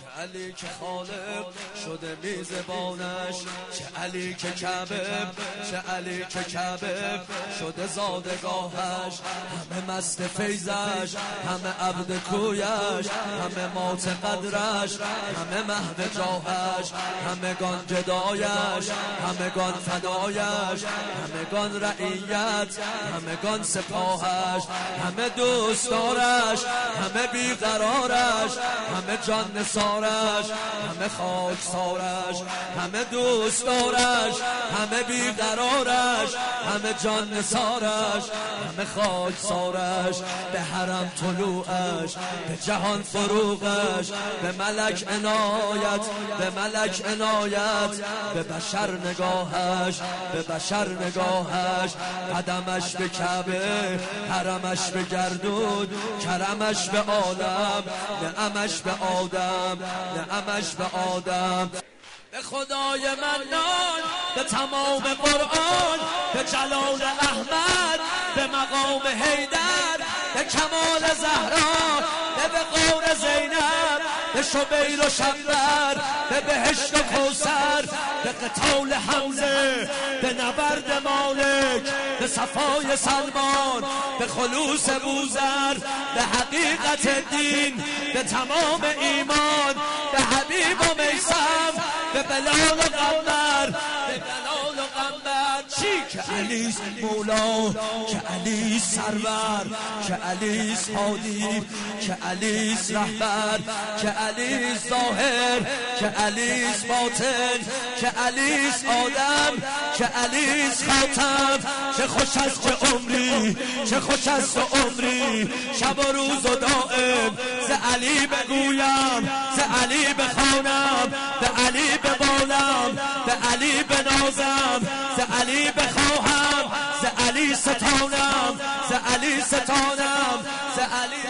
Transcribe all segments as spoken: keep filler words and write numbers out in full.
علی که خالق شده میزبانش، چه علی که کعبه، چه علی که کعبه شده زادگاهش. همه مست فیضش، همه عبد کویش، همه مات قدرش، همه مهد جاهش، همگان جدایش، همگان فدایش، همگان رعیت، همگان سپاهش، همه دوستدارش، همه بیقرارش، همه جان نثارش، همه خاکسارش، همه دوستدارش، همه بیقرارش، همه جان نثارش، همه خاکسارش. به حرم طلوعش، به جهان فروغش، به ملک عنایت، به ملک عنایت، به بشر نگاهش، به بشر نگاهش. قدمش به کعبه، حرمش به گردون، کرمش به عالم، نعمش به آدم، نعمش به آدم. به خدای منان، به تمام قرآن، به جلال احمد، به مقام حیدر، به کمال زهرا، به وقار زینب، به شبیر و شبر، به بهشت و کوثر، به قتال حمزه، به نبرد مالک، به صفای سلمان، به خلوص بوذر، به حقیقت دین، به تمام ایمان، به حبیب و میثم، به بلال و قمر، به بلال و قمر. چی که علی مولا، که علی سرور، که علی هادی، که علی رهبر، که علی ظاهر، که علی باطن، که علی آدم، که علی خاتم. چه خوش است چه عمری، چه خوش است عمری، شب و روز و دائم ز علی بگویم، ز علی بخوانم، به علی ببالم، به علی بنازم، ز علی بخواهم، ز علی ستانم، ز علی ستانم، ز علی.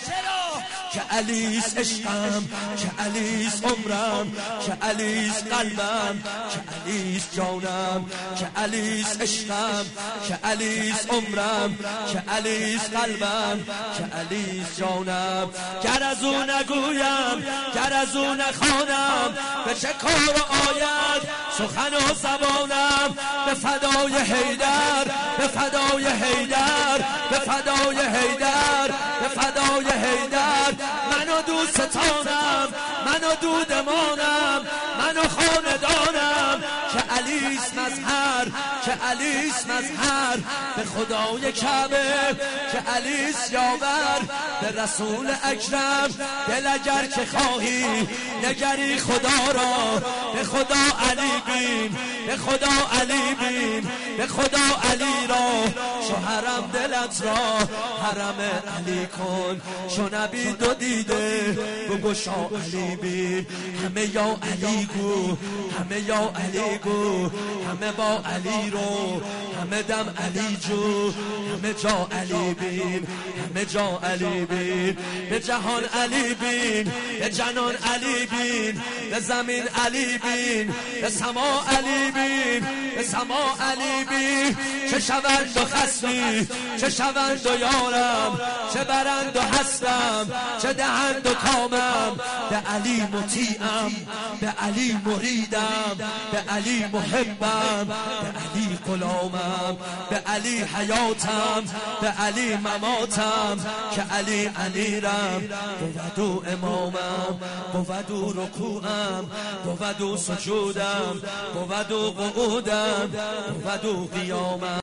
که علیس عشقم، که علیس عمرم، که علیس قلبم، که علیس جانم، که علیس عشقم، که علیس عمرم، که علیس قلبم، که علیس جانم. گر از او نگویم، گر از او نخوانم، به چه کار آید سخن و زبانم. به فدای حیدر، به فدای حیدر، به فدای حیدر، به فدای حیدر. منو دوستانم، منو دودمانم، منو خاندانم. که علیس مظهر، که علیس مظهر، به خدای کعبه، که علیس یاور، به رسول اکرم. دل اگر که خواهی نگری خدا را، به خدا علی بین، به خدا علی بین، به خدا علی را. شو حرم دلت را حرم علی کن، شو نبی دو دیده بگشا علی بین. همه یا علی گو، همه یا علی گو، همه با علی رو، همه دم علی جو، همه جا علی بین، همه جا علی بین. به جهان علی بین، به جنان علی بین، به زمین علی بین، به سما علی بین، به سما علی بین. چه شوند و خصمی، چه شوند و یارم، چه برند و هستم، چه دهند و کامم. به علی مطیعم، به علی مریدم، به علی محبم، به علی غلامم، به علی حیاتم، به علی مماتم. که علی امیرم، بودو امامم، بودو رکوعم، بودو سجودم، بودو قعودم، بودو قیامم.